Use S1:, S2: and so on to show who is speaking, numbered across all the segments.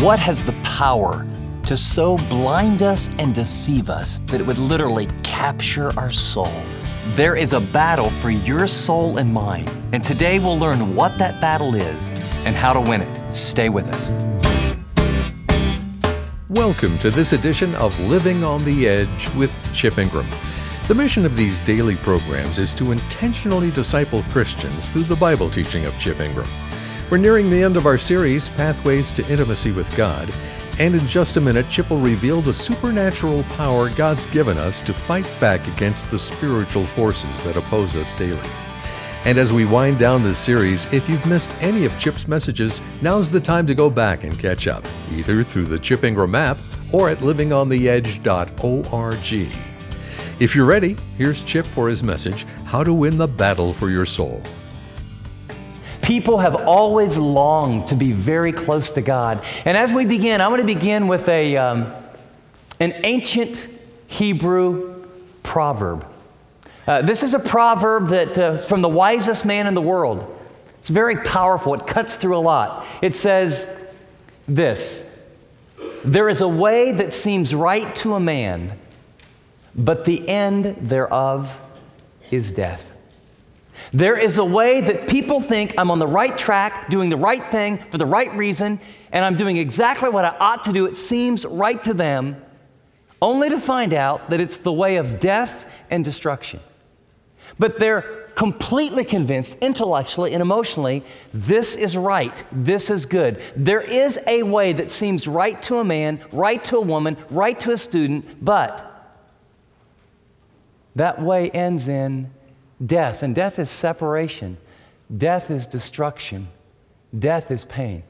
S1: What has the power to so blind us and deceive us that it would literally capture our soul? There is a battle for your soul and mine, and today we'll learn what that battle is and how to win it. Stay with us.
S2: Welcome to this edition of Living on the Edge with Chip Ingram. The mission of these daily programs is to intentionally disciple Christians through the Bible teaching of Chip Ingram. We're nearing the end of our series, Pathways to Intimacy with God, and in just a minute, Chip will reveal the supernatural power God's given us to fight back against the spiritual forces that oppose us daily. And as we wind down this series, if you've missed any of Chip's messages, now's the time to go back and catch up, either through the Chip Ingram app or at livingontheedge.org. If you're ready, here's Chip for his message, How to Win the Battle for Your Soul.
S1: People have always longed to be very close to God. And as we begin, I want to begin with an ancient Hebrew proverb. This is a proverb that's from the wisest man in the world. It's very powerful. It cuts through a lot. It says this: there is a way that seems right to a man, but the end thereof is death. There is a way that people think I'm on the right track, doing the right thing for the right reason, and I'm doing exactly what I ought to do. It seems right to them, only to find out that it's the way of death and destruction. But they're completely convinced, intellectually and emotionally, this is right, this is good. There is a way that seems right to a man, right to a woman, right to a student, but that way ends in death, and death is separation. Death is destruction. Death is pain.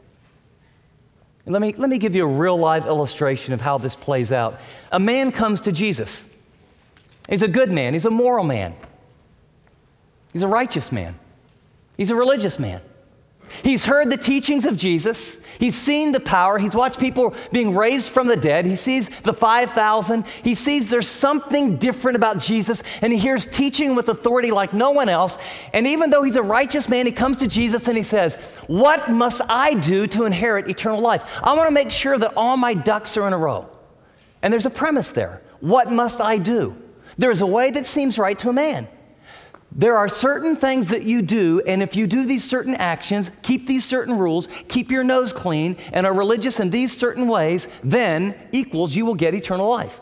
S1: Let me give you a real live illustration of how this plays out. A man comes to Jesus. He's a good man. He's a moral man. He's a righteous man. He's a religious man. He's heard the teachings of Jesus. He's seen the power. He's watched people being raised from the dead. He sees the 5,000. He sees there's something different about Jesus, and he hears teaching with authority like no one else. And even though he's a righteous man, he comes to Jesus and he says, what must I do to inherit eternal life? I want to make sure that all my ducks are in a row. And there's a premise there. What must I do? There is a way that seems right to a man. There are certain things that you do, and if you do these certain actions, keep these certain rules, keep your nose clean, and are religious in these certain ways, then equals you will get eternal life.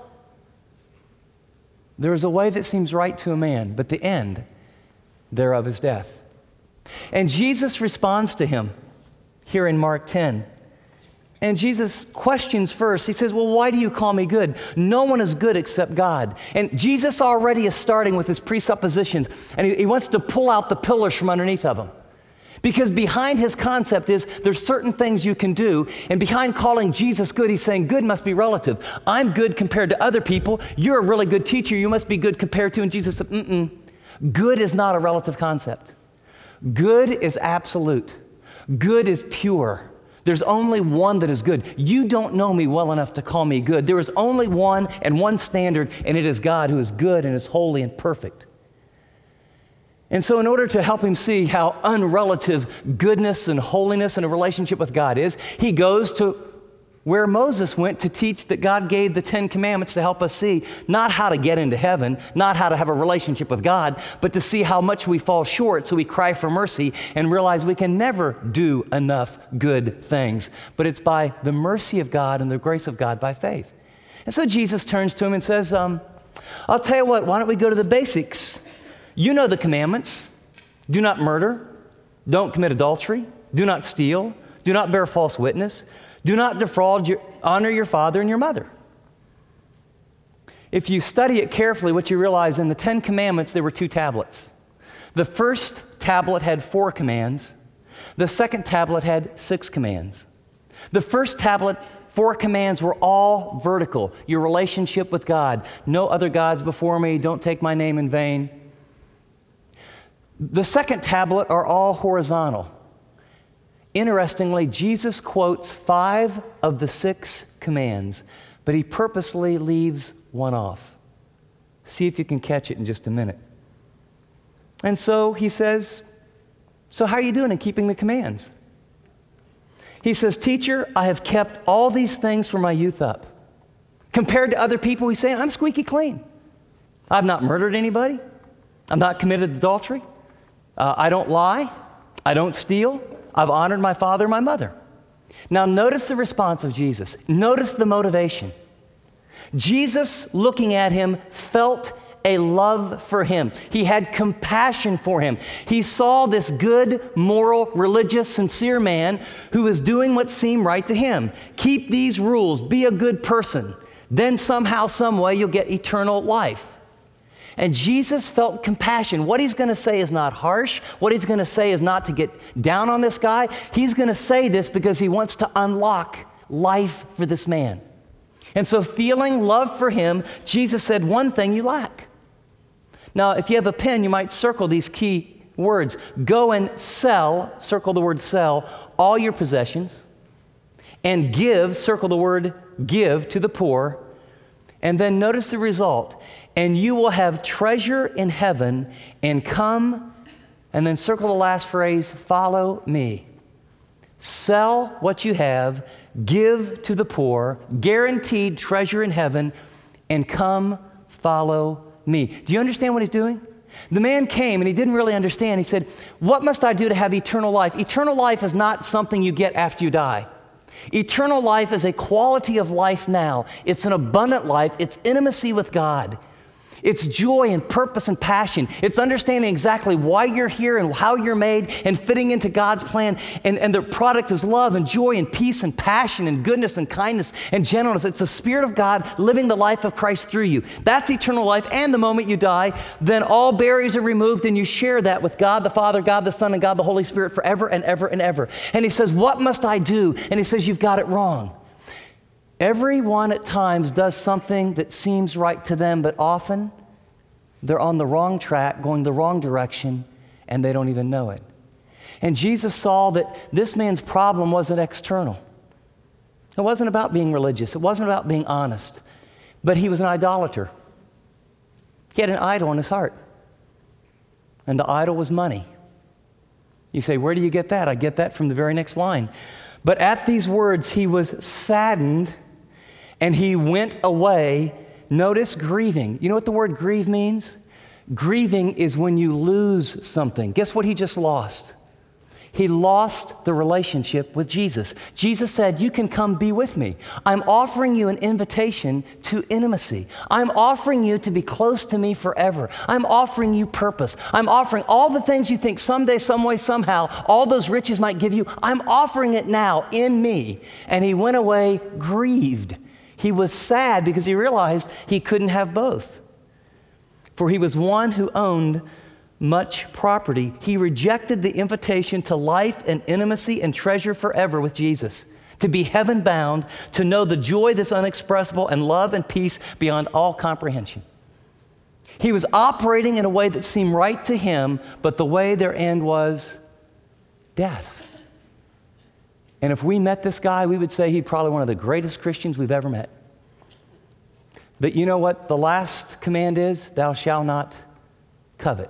S1: There is a way that seems right to a man, but the end thereof is death. And Jesus responds to him here in Mark 10. And Jesus questions first. He says, well, why do you call me good? No one is good except God. And Jesus already is starting with his presuppositions, and he wants to pull out the pillars from underneath of them. Because behind his concept is there's certain things you can do, and behind calling Jesus good, he's saying good must be relative. I'm good compared to other people. You're a really good teacher. You must be good compared to, and Jesus said, good is not a relative concept. Good is absolute. Good is pure. There's only one that is good. You don't know me well enough to call me good. There is only one and one standard, and it is God who is good and is holy and perfect. And so in order to help him see how unrelative goodness and holiness and a relationship with God is, he goes to where Moses went to teach that God gave the 10 Commandments to help us see not how to get into heaven, not how to have a relationship with God, but to see how much we fall short, so we cry for mercy and realize we can never do enough good things. But it's by the mercy of God and the grace of God by faith. And so Jesus turns to him and says, I'll tell you what, why don't we go to the basics? You know the commandments. Do not murder. Don't commit adultery. Do not steal. Do not bear false witness. Do not defraud. Honor your father and your mother. If you study it carefully, what you realize in the 10 Commandments, there were 2 tablets. The first tablet had 4 commands. The second tablet had 6 commands. The first tablet, 4 commands were all vertical. Your relationship with God. No other gods before me. Don't take my name in vain. The second tablet are all horizontal. Interestingly, Jesus quotes 5 of the 6 commands, but he purposely leaves one off. See if you can catch it in just a minute. And so he says, so how are you doing in keeping the commands? He says, "Teacher, I have kept all these things from my youth up." Compared to other people, he's saying, I'm squeaky clean. I've not murdered anybody. I've not committed adultery. I don't lie. I don't steal. I've honored my father and my mother. Now notice the response of Jesus. Notice the motivation. Jesus, looking at him, felt a love for him. He had compassion for him. He saw this good, moral, religious, sincere man who was doing what seemed right to him. Keep these rules. Be a good person. Then somehow, some way, you'll get eternal life. And Jesus felt compassion. What he's going to say is not harsh. What he's going to say is not to get down on this guy. He's going to say this because he wants to unlock life for this man. And so, feeling love for him, Jesus said, one thing you lack. Now, if you have a pen, you might circle these key words. Go and sell, circle the word sell, all your possessions, and give, circle the word give, to the poor. And then notice the result. And you will have treasure in heaven, and come, and then circle the last phrase, follow me. Sell what you have, give to the poor, guaranteed treasure in heaven, and come, follow me. Do you understand what he's doing? The man came and he didn't really understand. He said, what must I do to have eternal life? Eternal life is not something you get after you die. Eternal life is a quality of life now. It's an abundant life. It's intimacy with God. It's joy and purpose and passion. It's understanding exactly why you're here and how you're made and fitting into God's plan. And the product is love and joy and peace and passion and goodness and kindness and gentleness. It's the Spirit of God living the life of Christ through you. That's eternal life. And the moment you die, then all barriers are removed and you share that with God the Father, God the Son, and God the Holy Spirit forever and ever and ever. And he says, what must I do? And he says, you've got it wrong. Everyone at times does something that seems right to them, but often they're on the wrong track, going the wrong direction, and they don't even know it. And Jesus saw that this man's problem wasn't external. It wasn't about being religious. It wasn't about being honest. But he was an idolater. He had an idol in his heart. And the idol was money. You say, where do you get that? I get that from the very next line. But at these words, he was saddened, and he went away. Notice grieving. You know what the word grieve means? Grieving is when you lose something. Guess what he just lost? He lost the relationship with Jesus. Jesus said, you can come be with me. I'm offering you an invitation to intimacy. I'm offering you to be close to me forever. I'm offering you purpose. I'm offering all the things you think someday, some way, somehow, all those riches might give you. I'm offering it now in me. And he went away grieved. He was sad because he realized he couldn't have both. For he was one who owned much property. He rejected the invitation to life and intimacy and treasure forever with Jesus, to be heaven bound, to know the joy that's unexpressible and love and peace beyond all comprehension. He was operating in a way that seemed right to him, but the way their end was death. And if we met this guy, we would say he's probably one of the greatest Christians we've ever met. But you know what the last command is? Thou shalt not covet.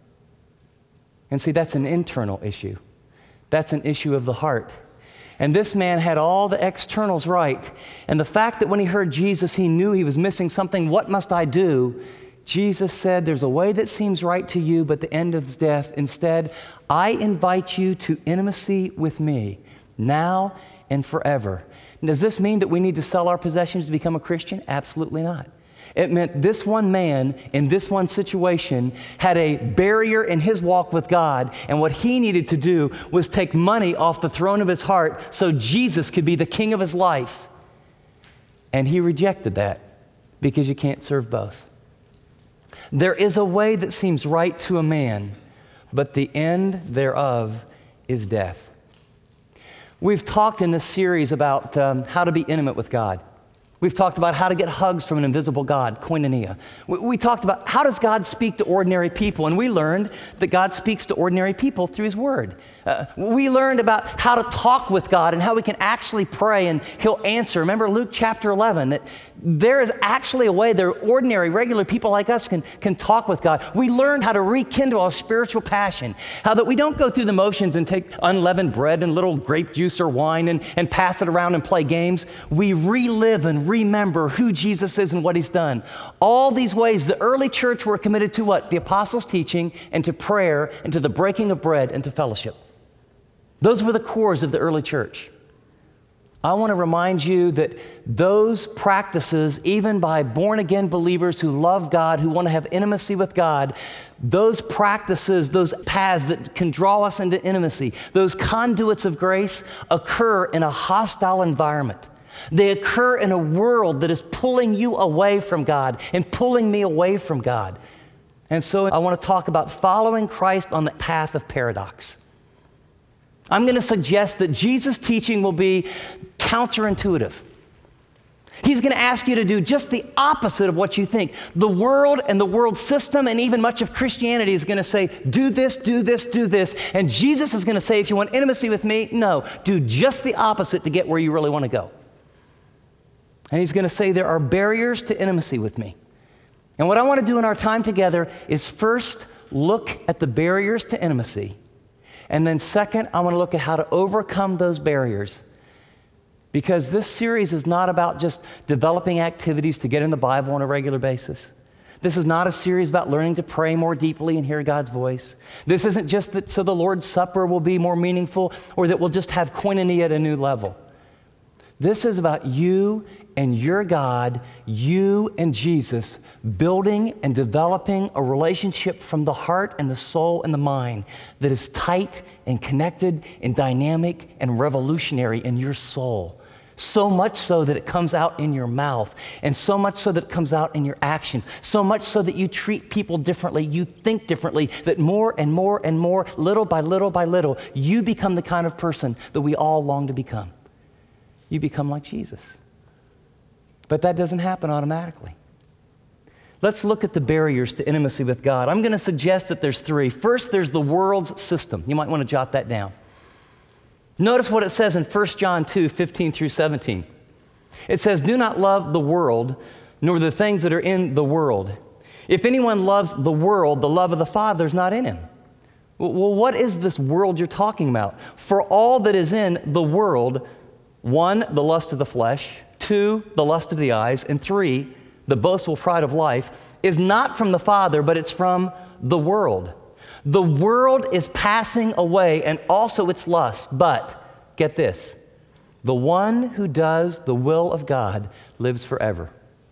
S1: And see, that's an internal issue. That's an issue of the heart. And this man had all the externals right. And the fact that when he heard Jesus, he knew he was missing something. What must I do? Jesus said, there's a way that seems right to you, but the end is death. Instead, I invite you to intimacy with me, now and forever. Does this mean that we need to sell our possessions to become a Christian? Absolutely not. It meant this one man in this one situation had a barrier in his walk with God, and what he needed to do was take money off the throne of his heart so Jesus could be the king of his life. And he rejected that because you can't serve both. There is a way that seems right to a man, but the end thereof is death. We've talked in this series about how to be intimate with God. We've talked about how to get hugs from an invisible God, koinonia. We talked about how does God speak to ordinary people, and we learned that God speaks to ordinary people through His Word. We learned about how to talk with God and how we can actually pray and He'll answer. Remember Luke chapter 11, that there is actually a way that ordinary, regular people like us can talk with God. We learned how to rekindle our spiritual passion, how that we don't go through the motions and take unleavened bread and little grape juice or wine and pass it around and play games. We relive and remember who Jesus is and what He's done. All these ways, the early church were committed to what? The apostles' teaching and to prayer and to the breaking of bread and to fellowship. Those were the cores of the early church. I want to remind you that those practices, even by born-again believers who love God, who want to have intimacy with God, those practices, those paths that can draw us into intimacy, those conduits of grace occur in a hostile environment. They occur in a world that is pulling you away from God and pulling me away from God. And so I want to talk about following Christ on the path of paradox. I'm going to suggest that Jesus' teaching will be counterintuitive. He's going to ask you to do just the opposite of what you think. The world and the world system and even much of Christianity is going to say, do this, do this, do this. And Jesus is going to say, if you want intimacy with me, no, do just the opposite to get where you really want to go. And He's going to say there are barriers to intimacy with me. And what I want to do in our time together is first look at the barriers to intimacy. And then second, I want to look at how to overcome those barriers. Because this series is not about just developing activities to get in the Bible on a regular basis. This is not a series about learning to pray more deeply and hear God's voice. This isn't just that so the Lord's Supper will be more meaningful or that we'll just have koinonia at a new level. This is about you and your God, you and Jesus, building and developing a relationship from the heart and the soul and the mind that is tight and connected and dynamic and revolutionary in your soul. So much so that it comes out in your mouth, and so much so that it comes out in your actions, so much so that you treat people differently, you think differently, that more and more and more, little by little by little, you become the kind of person that we all long to become. You become like Jesus. But that doesn't happen automatically. Let's look at the barriers to intimacy with God. I'm going to suggest that there's three. First, there's the world's system. You might want to jot that down. Notice what it says in 1 John 2, 15 through 17. It says, do not love the world, nor the things that are in the world. If anyone loves the world, the love of the Father is not in him. Well, what is this world you're talking about? For all that is in the world, 1, the lust of the flesh, 2, the lust of the eyes, and 3, the boastful pride of life, is not from the Father, but it's from the world. The world is passing away and also its lust, but get this, the one who does the will of God lives forever.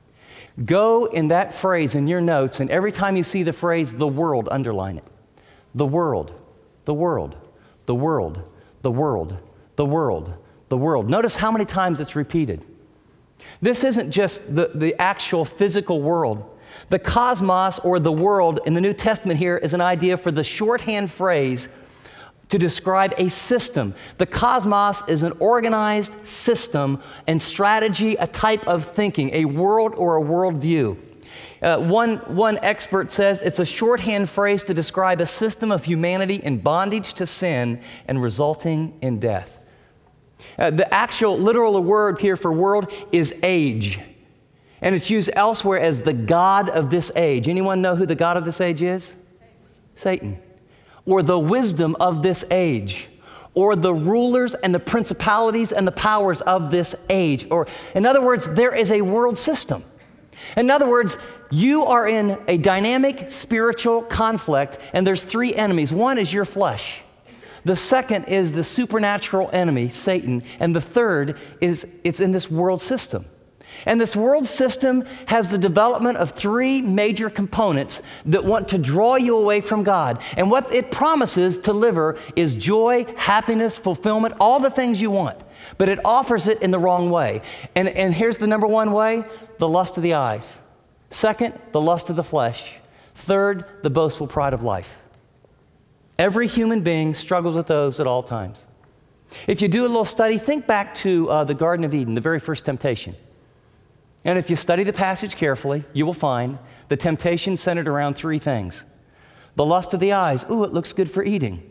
S1: Go in that phrase in your notes, and every time you see the phrase the world, underline it. The world, the world, the world, the world, the world, the world. Notice how many times it's repeated. This isn't just the actual physical world. The cosmos, or the world, in the New Testament here is an idea for the shorthand phrase to describe a system. The cosmos is an organized system and strategy, a type of thinking, a world or a worldview. One expert says it's a shorthand phrase to describe a system of humanity in bondage to sin and resulting in death. The actual literal word here for world is age. And it's used elsewhere as the god of this age. Anyone know who the god of this age is? Satan. Or the wisdom of this age. Or the rulers and the principalities and the powers of this age. Or, in other words, there is a world system. In other words, you are in a dynamic spiritual conflict, and there's 3 enemies. One is your flesh. The second is the supernatural enemy, Satan. And the third is it's in this world system. And this world system has the development of 3 major components that want to draw you away from God. And what it promises to deliver is joy, happiness, fulfillment, all the things you want. But it offers it in the wrong way. And here's the number 1 way: the lust of the eyes. Second, the lust of the flesh. Third, the boastful pride of life. Every human being struggles with those at all times. If you do a little study, think back to the Garden of Eden, the very first temptation. And if you study the passage carefully, you will find the temptation centered around three things. The lust of the eyes, ooh, it looks good for eating.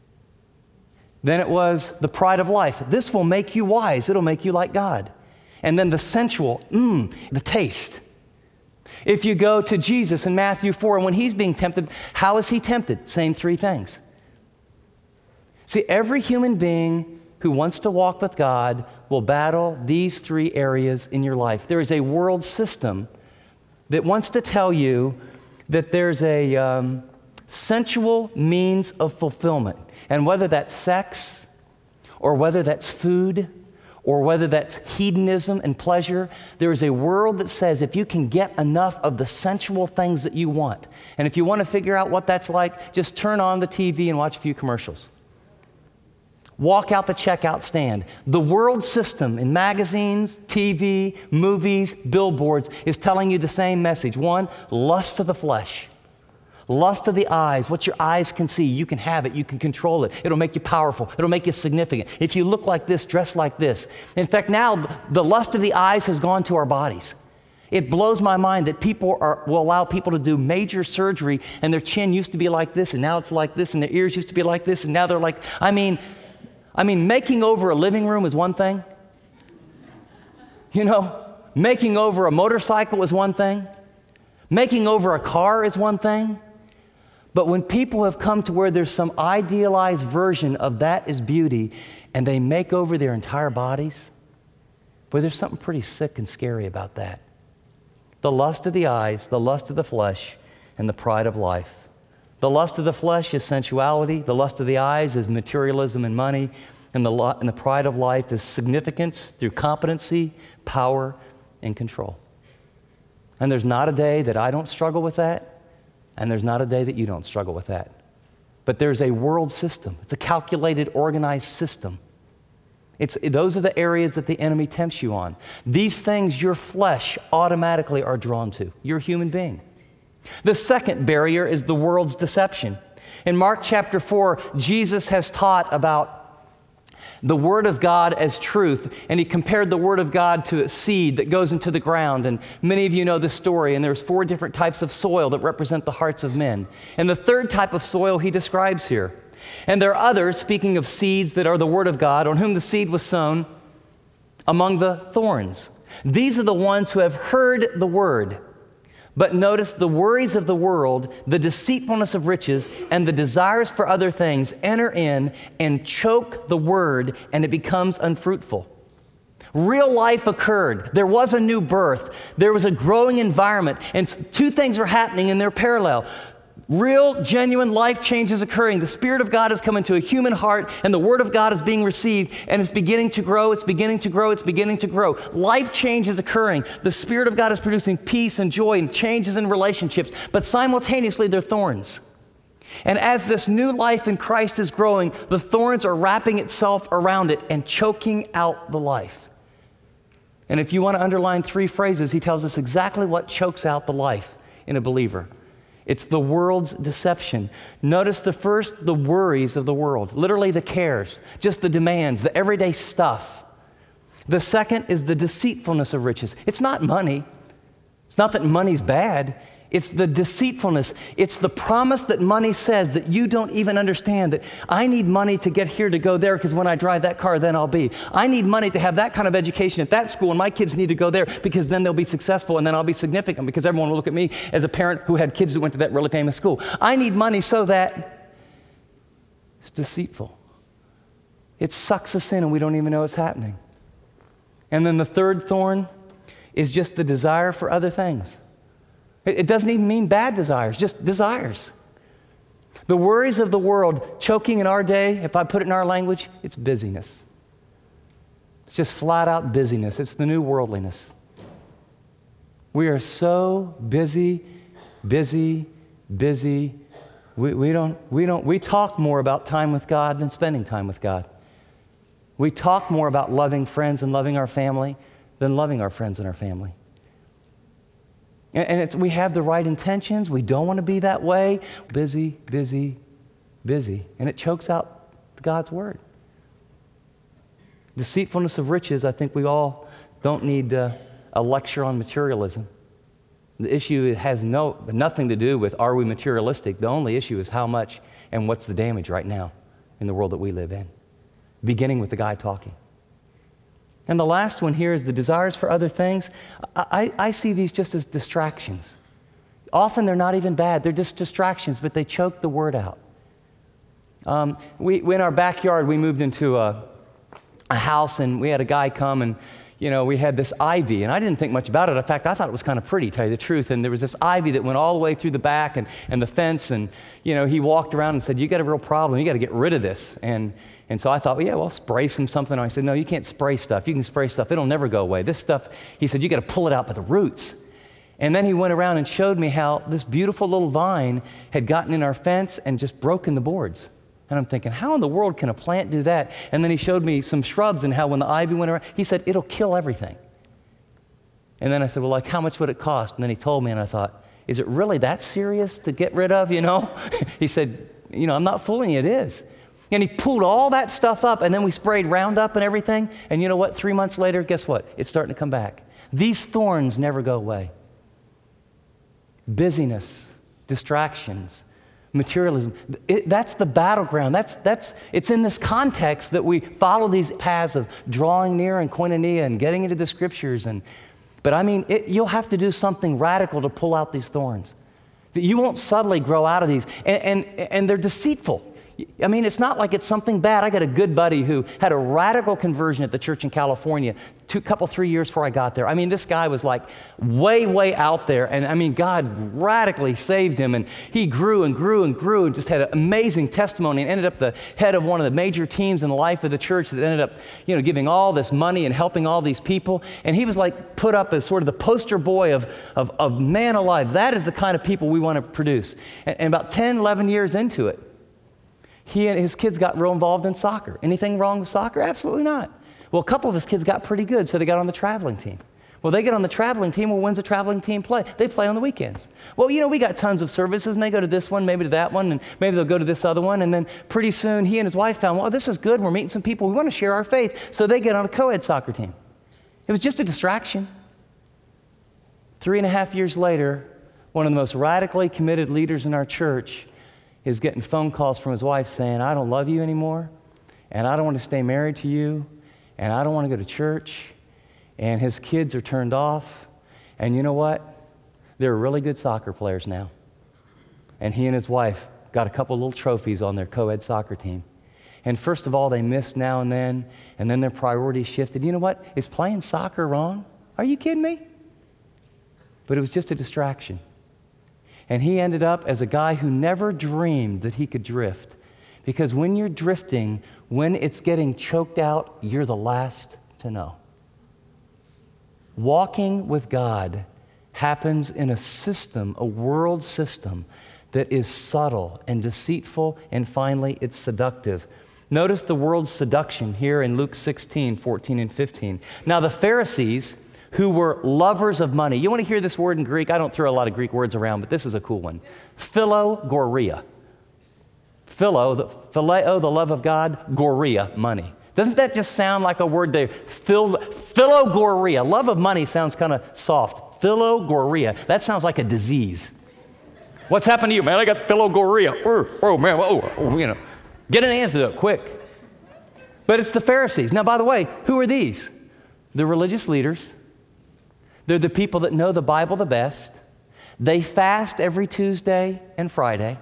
S1: Then it was the pride of life. This will make you wise. It'll make you like God. And then the sensual, the taste. If you go to Jesus in Matthew 4, and when he's being tempted, how is he tempted? Same three things. See, every human being who wants to walk with God will battle these three areas in your life. There is a world system that wants to tell you that there's a sensual means of fulfillment. And whether that's sex, or whether that's food, or whether that's hedonism and pleasure, there is a world that says if you can get enough of the sensual things that you want, and if you want to figure out what that's like, just turn on the TV and watch a few commercials. Walk out the checkout stand. The world system in magazines, TV, movies, billboards is telling you the same message. One, lust of the flesh. Lust of the eyes, what your eyes can see, you can have it, you can control it. It'll make you powerful. It'll make you significant. If you look like this, dress like this. In fact, now the lust of the eyes has gone to our bodies. It blows my mind that people will allow people to do major surgery and their chin used to be like this and now it's like this and their ears used to be like this and now they're like, I mean, making over a living room is one thing. You know, making over a motorcycle is one thing. Making over a car is one thing. But when people have come to where there's some idealized version of that is beauty and they make over their entire bodies, boy, there's something pretty sick and scary about that. The lust of the eyes, the lust of the flesh, and the pride of life. The lust of the flesh is sensuality. The lust of the eyes is materialism and money. And the pride of life is significance through competency, power, and control. And there's not a day that I don't struggle with that. And there's not a day that you don't struggle with that. But there's a world system. It's a calculated, organized system. Those are the areas that the enemy tempts you on. These things your flesh automatically are drawn to. You're a human being. The second barrier is the world's deception. In Mark chapter 4, Jesus has taught about the Word of God as truth, and he compared the Word of God to a seed that goes into the ground, and many of you know this story, and there's 4 different types of soil that represent the hearts of men. And the third type of soil he describes here. And there are others, speaking of seeds that are the Word of God, on whom the seed was sown among the thorns. These are the ones who have heard the Word, but notice the worries of the world, the deceitfulness of riches, and the desires for other things enter in and choke the word, and it becomes unfruitful. Real life occurred. There was a new birth. There was a growing environment, and 2 things are happening and they're parallel. Real, genuine life change is occurring. The Spirit of God has come into a human heart, and the Word of God is being received, and it's beginning to grow, it's beginning to grow, it's beginning to grow. Life change is occurring. The Spirit of God is producing peace and joy and changes in relationships, but simultaneously they're thorns. And as this new life in Christ is growing, the thorns are wrapping itself around it and choking out the life. And if you want to underline 3 phrases, he tells us exactly what chokes out the life in a believer. It's the world's deception. Notice the first, the worries of the world, literally the cares, just the demands, the everyday stuff. The second is the deceitfulness of riches. It's not money. It's not that money's bad. It's the deceitfulness. It's the promise that money says that you don't even understand, that I need money to get here to go there because when I drive that car, then I'll be. I need money to have that kind of education at that school, and my kids need to go there because then they'll be successful and then I'll be significant because everyone will look at me as a parent who had kids who went to that really famous school. I need money so that it's deceitful. It sucks us in and we don't even know it's happening. And then the third thorn is just the desire for other things. It doesn't even mean bad desires, just desires. The worries of the world, choking in our day, if I put it in our language, it's busyness. It's just flat out busyness. It's the new worldliness. We are so busy. We talk more about time with God than spending time with God. We talk more about loving friends and loving our family than loving our friends and our family. And we have the right intentions. We don't want to be that way. Busy. And it chokes out God's word. Deceitfulness of riches, I think we all don't need a lecture on materialism. The issue has nothing to do with are we materialistic. The only issue is how much and what's the damage right now in the world that we live in, beginning with the guy talking. And the last one here is the desires for other things. I see these just as distractions. Often they're not even bad. They're just distractions, but they choke the word out. In our backyard, we moved into a house, and we had a guy come, and we had this ivy, and I didn't think much about it. In fact, I thought it was kind of pretty, to tell you the truth. And there was this ivy that went all the way through the back and the fence, and he walked around and said, "You got a real problem. You got to get rid of this." And so I thought, well, yeah, well, spray something. And I said, "No, you can't spray stuff. You can spray stuff. It'll never go away. This stuff," he said, "you got to pull it out by the roots." And then he went around and showed me how this beautiful little vine had gotten in our fence and just broken the boards. And I'm thinking, how in the world can a plant do that? And then he showed me some shrubs and how when the ivy went around, he said, "It'll kill everything." And then I said, "Well, like, how much would it cost?" And then he told me, and I thought, is it really that serious to get rid of, He said, "I'm not fooling you, it is." And he pulled all that stuff up, and then we sprayed Roundup and everything. And you know what? 3 months later, guess what? It's starting to come back. These thorns never go away. Busyness, distractions, materialism. That's the battleground. It's in this context that we follow these paths of drawing near and koinonia and getting into the scriptures. But I mean, you'll have to do something radical to pull out these thorns. That you won't subtly grow out of these. And they're deceitful. I mean, it's not like it's something bad. I got a good buddy who had a radical conversion at the church in California 3 years before I got there. I mean, this guy was like way, way out there. And I mean, God radically saved him. And he grew and grew and grew and just had an amazing testimony and ended up the head of one of the major teams in the life of the church that ended up, giving all this money and helping all these people. And he was like put up as sort of the poster boy of man alive. That is the kind of people we want to produce. And about 10, 11 years into it, he and his kids got real involved in soccer. Anything wrong with soccer? Absolutely not. Well, a couple of his kids got pretty good, so they got on the traveling team. Well, they get on the traveling team. Well, when's the traveling team play? They play on the weekends. Well, we got tons of services, and they go to this one, maybe to that one, and maybe they'll go to this other one. And then pretty soon, he and his wife found, well, this is good. We're meeting some people. We want to share our faith. So they get on a co-ed soccer team. It was just a distraction. 3.5 years later, one of the most radically committed leaders in our church is getting phone calls from his wife saying, "I don't love you anymore, and I don't want to stay married to you, and I don't want to go to church," and his kids are turned off. And you know what? They're really good soccer players now. And he and his wife got a couple little trophies on their co-ed soccer team. And first of all, they missed now and then their priorities shifted. You know what? Is playing soccer wrong? Are you kidding me? But it was just a distraction. And he ended up as a guy who never dreamed that he could drift. Because when you're drifting, when it's getting choked out, you're the last to know. Walking with God happens in a system, a world system, that is subtle and deceitful, and finally, it's seductive. Notice the world's seduction here in Luke 16, 14, and 15. Now, the Pharisees, who were lovers of money. You want to hear this word in Greek? I don't throw a lot of Greek words around, but this is a cool one. Philogoria. Phileo, the love of God, goria, money. Doesn't that just sound like a word there? Philogoria. Love of money sounds kind of soft. Philogoria. That sounds like a disease. What's happened to you, man? I got philogoria. Oh, man. Get an antidote, quick. But it's the Pharisees. Now, by the way, who are these? The religious leaders. They're the people that know the Bible the best. They fast every Tuesday and Friday.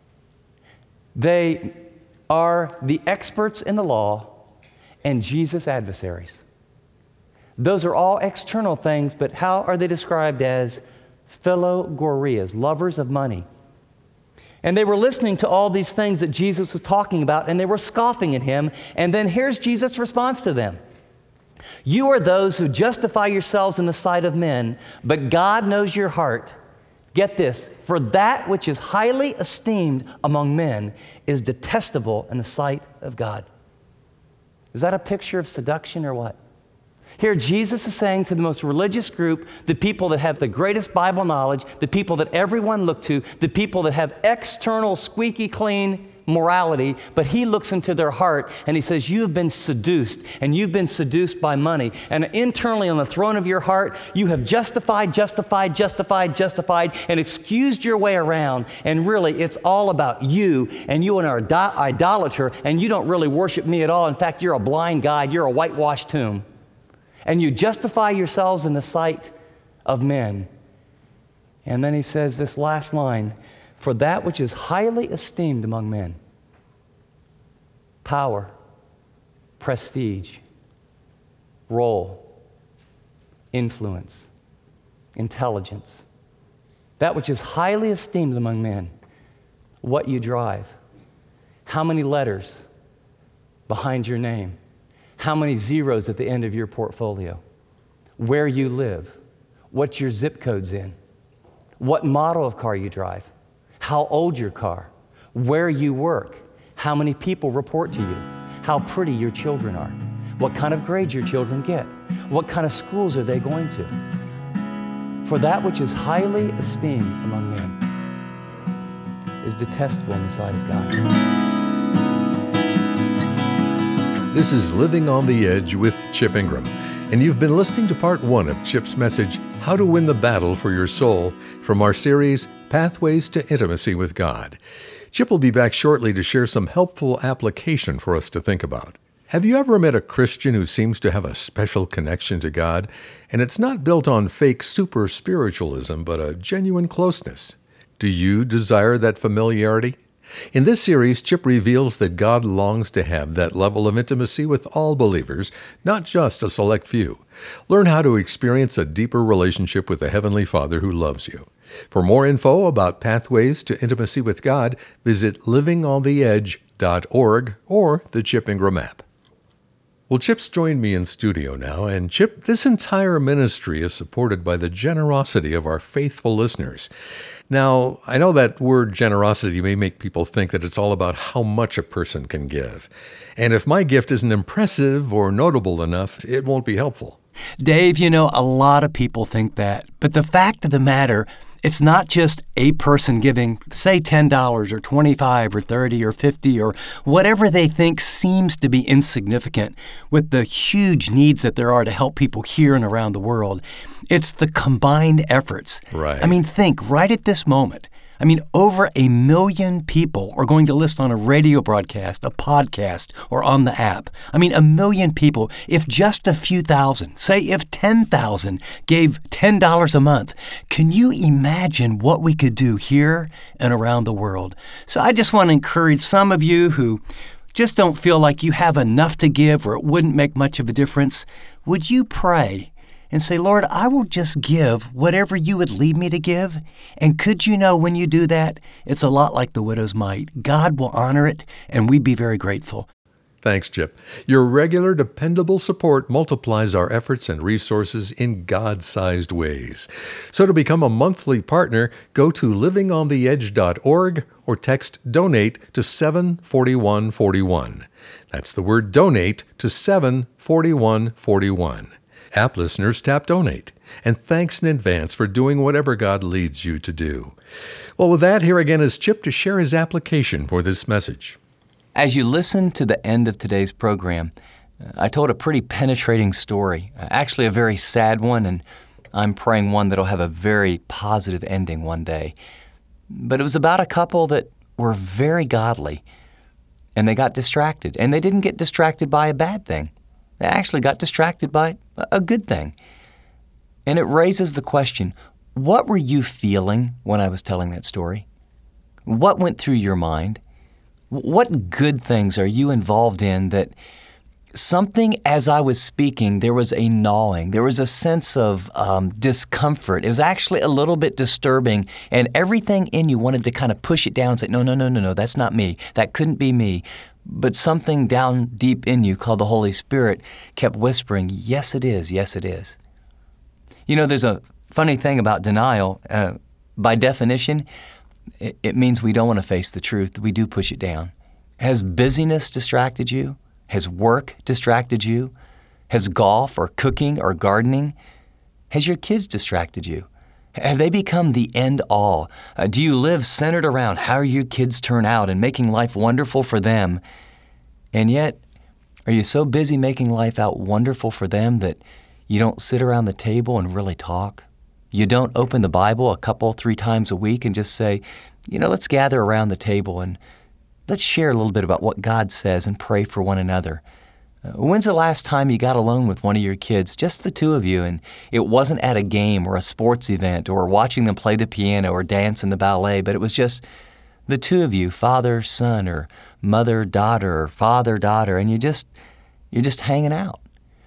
S1: They are the experts in the law and Jesus' adversaries. Those are all external things, but how are they described as philogorias, lovers of money? And they were listening to all these things that Jesus was talking about, and they were scoffing at him. And then here's Jesus' response to them. "You are those who justify yourselves in the sight of men, but God knows your heart. Get this, for that which is highly esteemed among men is detestable in the sight of God." Is that a picture of seduction or what? Here, Jesus is saying to the most religious group, the people that have the greatest Bible knowledge, the people that everyone looked to, the people that have external, squeaky clean morality, but he looks into their heart and he says, you've been seduced, and you've been seduced by money. And internally on the throne of your heart, you have justified, and excused your way around. And really, it's all about you, and you are an idolater, and you don't really worship me at all. In fact, you're a blind guide. You're a whitewashed tomb. And you justify yourselves in the sight of men. And then he says this last line, for that which is highly esteemed among men, power, prestige, role, influence, intelligence, that which is highly esteemed among men, what you drive, how many letters behind your name, how many zeros at the end of your portfolio, where you live, what your zip code's in, what model of car you drive, how old your car, where you work, how many people report to you, how pretty your children are, what kind of grades your children get, what kind of schools are they going to. For that which is highly esteemed among men is detestable in the sight of God.
S2: This is Living on the Edge with Chip Ingram, and you've been listening to part 1 of Chip's message, How to Win the Battle for Your Soul, from our series, Pathways to Intimacy with God. Chip will be back shortly to share some helpful application for us to think about. Have you ever met a Christian who seems to have a special connection to God, and it's not built on fake super spiritualism, but a genuine closeness? Do you desire that familiarity? In this series, Chip reveals that God longs to have that level of intimacy with all believers, not just a select few. Learn how to experience a deeper relationship with the Heavenly Father who loves you. For more info about Pathways to Intimacy with God, visit livingontheedge.org or the Chip Ingram app. Well, Chip's joined me in studio now, and Chip, this entire ministry is supported by the generosity of our faithful listeners. Now, I know that word generosity may make people think that it's all about how much a person can give. And if my gift isn't impressive or notable enough, it won't be helpful.
S3: Dave, a lot of people think that. But the fact of the matter, it's not just a person giving, say, $10 or $25 or $30 or $50 or whatever they think seems to be insignificant with the huge needs that there are to help people here and around the world. It's the combined efforts.
S2: Right.
S3: Think right at this moment. Over 1 million people are going to listen on a radio broadcast, a podcast, or on the app. 1 million people. If just a few thousand, say if 10,000 gave $10 a month, can you imagine what we could do here and around the world? So I just want to encourage some of you who just don't feel like you have enough to give or it wouldn't make much of a difference. Would you pray and say, Lord, I will just give whatever you would lead me to give? And could you know when you do that, it's a lot like the widow's mite. God will honor it, and we'd be very grateful.
S2: Thanks, Chip. Your regular, dependable support multiplies our efforts and resources in God-sized ways. So to become a monthly partner, go to livingontheedge.org or text DONATE to 74141. That's the word DONATE to 74141. App listeners tap Donate. And thanks in advance for doing whatever God leads you to do. Well, with that, here again is Chip to share his application for this message.
S1: As you listen to the end of today's program, I told a pretty penetrating story, actually a very sad one, and I'm praying one that'll have a very positive ending one day. But it was about a couple that were very godly, and they got distracted. And they didn't get distracted by a bad thing. They actually got distracted by a good thing. And it raises the question, what were you feeling when I was telling that story? What went through your mind? What good things are you involved in that something, as I was speaking, there was a gnawing, there was a sense of discomfort. It was actually a little bit disturbing, and everything in you wanted to kind of push it down and say, no, that's not me. That couldn't be me. But something down deep in you called the Holy Spirit kept whispering, yes, it is, yes, it is. There's a funny thing about denial. By definition, it means we don't want to face the truth. We do push it down. Has busyness distracted you? Has work distracted you? Has golf or cooking or gardening? Has your kids distracted you? Have they become the end all? Do you live centered around how your kids turn out and making life wonderful for them? And yet, are you so busy making life out wonderful for them that you don't sit around the table and really talk? You don't open the Bible a couple, 3 times a week and just say, let's gather around the table and let's share a little bit about what God says and pray for one another. When's the last time you got alone with one of your kids, just the two of you, and it wasn't at a game or a sports event or watching them play the piano or dance in the ballet, but it was just the two of you, father, son, or mother, daughter, or father, daughter, and you're just hanging out?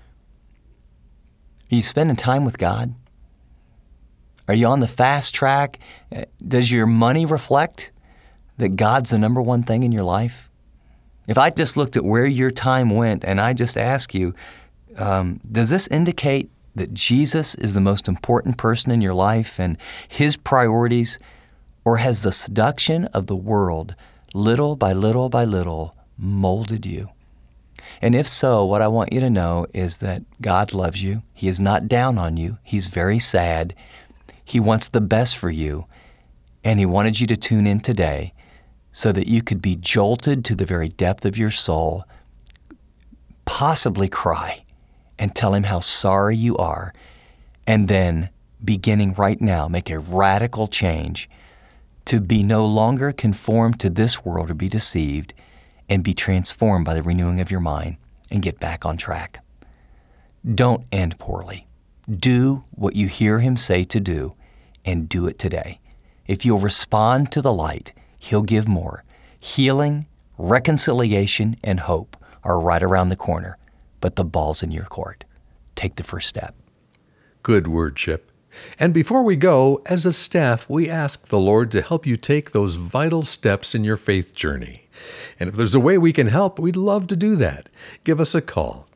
S1: Are you spending time with God? Are you on the fast track? Does your money reflect that God's the number one thing in your life? If I just looked at where your time went and I just ask you, does this indicate that Jesus is the most important person in your life and His priorities, or has the seduction of the world, little by little by little, molded you? And if so, what I want you to know is that God loves you. He is not down on you. He's very sad. He wants the best for you, and He wanted you to tune in today so that you could be jolted to the very depth of your soul, possibly cry, and tell Him how sorry you are, and then, beginning right now, make a radical change to be no longer conformed to this world or be deceived, and be transformed by the renewing of your mind and get back on track. Don't end poorly. Do what you hear Him say to do, and do it today. If you'll respond to the light, He'll give more. Healing, reconciliation, and hope are right around the corner, but the ball's in your court. Take the first step.
S2: Good word, Chip. And before we go, as a staff, we ask the Lord to help you take those vital steps in your faith journey. And if there's a way we can help, we'd love to do that. Give us a call.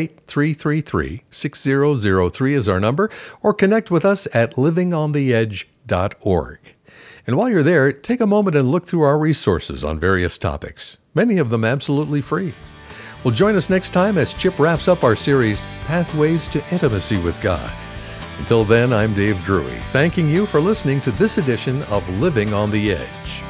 S2: 888-333-6003 is our number, or connect with us at livingontheedge.org. And while you're there, take a moment and look through our resources on various topics, many of them absolutely free. Well, join us next time as Chip wraps up our series, Pathways to Intimacy with God. Until then, I'm Dave Drury, thanking you for listening to this edition of Living on the Edge.